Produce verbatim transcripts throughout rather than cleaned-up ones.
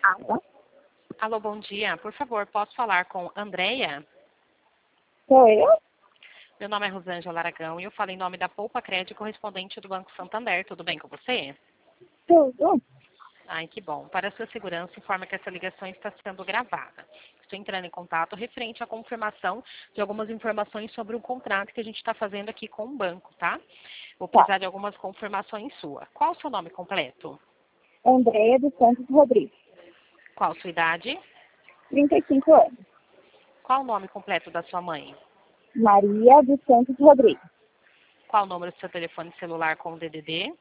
Alô? Alô, bom dia. Por favor, posso falar com Andréia? Sou eu? Meu nome é Rosângela Aragão e eu falo em nome da Poupa Crédito, correspondente do Banco Santander. Tudo bem com você? Tudo. Ai, que bom. Para a sua segurança, informa que essa ligação está sendo gravada. Estou entrando em contato referente à confirmação de algumas informações sobre o contrato que a gente está fazendo aqui com o banco, tá? Vou Tá. precisar de algumas confirmações sua. Qual o seu nome completo? Andréia dos Santos Rodrigues, Qual a sua idade? trinta e cinco anos. Qual o nome completo da sua mãe? Maria dos Santos Rodrigues, Qual o número do seu telefone celular com o D D D?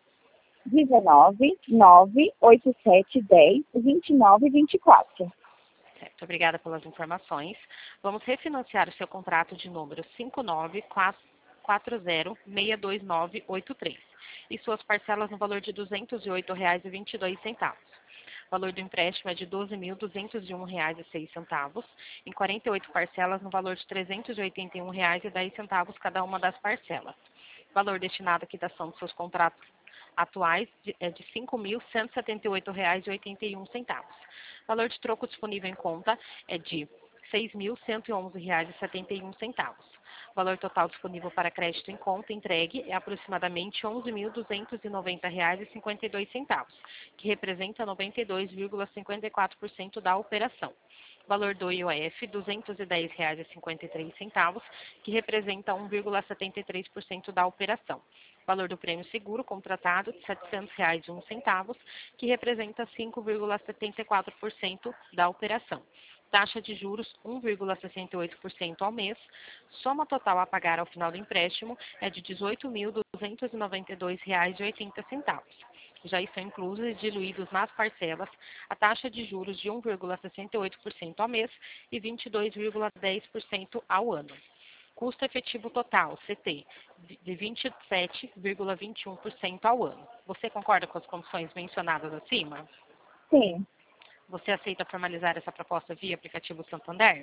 dezenove, nove, oitenta e sete, dez, vinte e nove, vinte e quatro. Certo, obrigada pelas informações. Vamos refinanciar o seu contrato de número cinco nove quatro zero seis dois nove oito três e suas parcelas no valor de duzentos e oito reais e vinte e dois centavos. O valor do empréstimo é de doze mil duzentos e um reais e seis centavos, em quarenta e oito parcelas no valor de trezentos e oitenta e um reais e dez centavos cada uma das parcelas. O valor destinado à quitação dos seus contratos atuais é de cinco mil cento e setenta e oito reais e oitenta e um centavos. O valor de troco disponível em conta é de seis mil cento e onze reais e setenta e um centavos. O valor total disponível para crédito em conta entregue é aproximadamente onze mil duzentos e noventa reais e cinquenta e dois centavos, que representa noventa e dois vírgula cinquenta e quatro por cento da operação. O valor do I O F, duzentos e dez reais e cinquenta e três centavos, que representa um vírgula setenta e três por cento da operação. O valor do prêmio seguro contratado de setecentos reais e um centavos, que representa cinco vírgula setenta e quatro por cento da operação. Taxa de juros um vírgula sessenta e oito por cento ao mês. Soma total a pagar ao final do empréstimo é de dezoito mil duzentos e noventa e dois reais e oitenta centavos. Já estão inclusos e diluídos nas parcelas a taxa de juros de um vírgula sessenta e oito por cento ao mês e vinte e dois vírgula dez por cento ao ano. Custo efetivo total, C T, de vinte e sete vírgula vinte e um por cento ao ano. Você concorda com as condições mencionadas acima? Sim, Você aceita formalizar essa proposta via aplicativo Santander?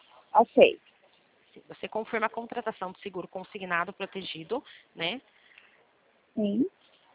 ok. Você confirma a contratação de seguro consignado protegido, né? Sim,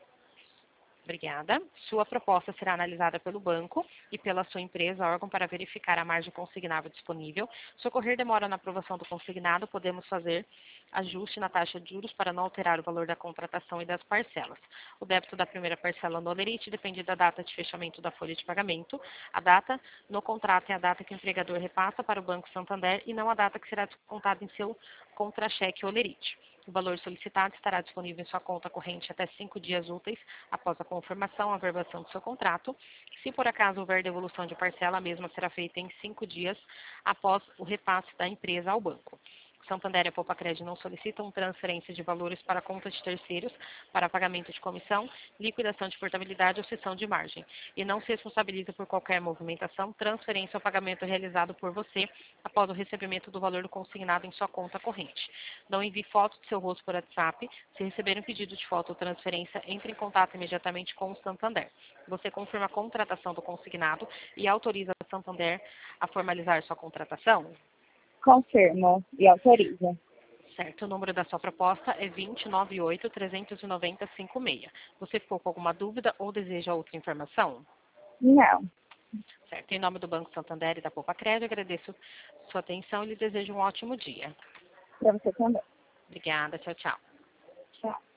Obrigada. Sua proposta será analisada pelo banco e pela sua empresa, órgão, para verificar a margem consignável disponível. Se ocorrer demora na aprovação do consignado, podemos fazer ajuste na taxa de juros para não alterar o valor da contratação e das parcelas. O débito da primeira parcela no Olerite depende da data de fechamento da folha de pagamento. A data no contrato é a data que o empregador repassa para o Banco Santander e não a data que será descontada em seu contra-cheque Olerite. O valor solicitado estará disponível em sua conta corrente até cinco dias úteis após a confirmação, a averbação do seu contrato. Se por acaso houver devolução de parcela, a mesma será feita em cinco dias após o repasse da empresa ao banco. Santander e a Poupa Crédito não solicitam transferência de valores para conta de terceiros para pagamento de comissão, liquidação de portabilidade ou cessão de margem, e não se responsabiliza por qualquer movimentação, transferência ou pagamento realizado por você após o recebimento do valor do consignado em sua conta corrente. Não envie foto de seu rosto por WhatsApp. Se receber um pedido de foto ou transferência, entre em contato imediatamente com o Santander. Você confirma a contratação do consignado e autoriza o Santander a formalizar sua contratação? confirmo e autoriza. Certo, o número da sua proposta é dois nove oito, três nove zero, cinco seis. Você ficou com alguma dúvida ou deseja outra informação? Não, Certo, em nome do Banco Santander e da Poupa Crédito, agradeço sua atenção e lhe desejo um ótimo dia. para você também. Obrigada, tchau, tchau. Tchau.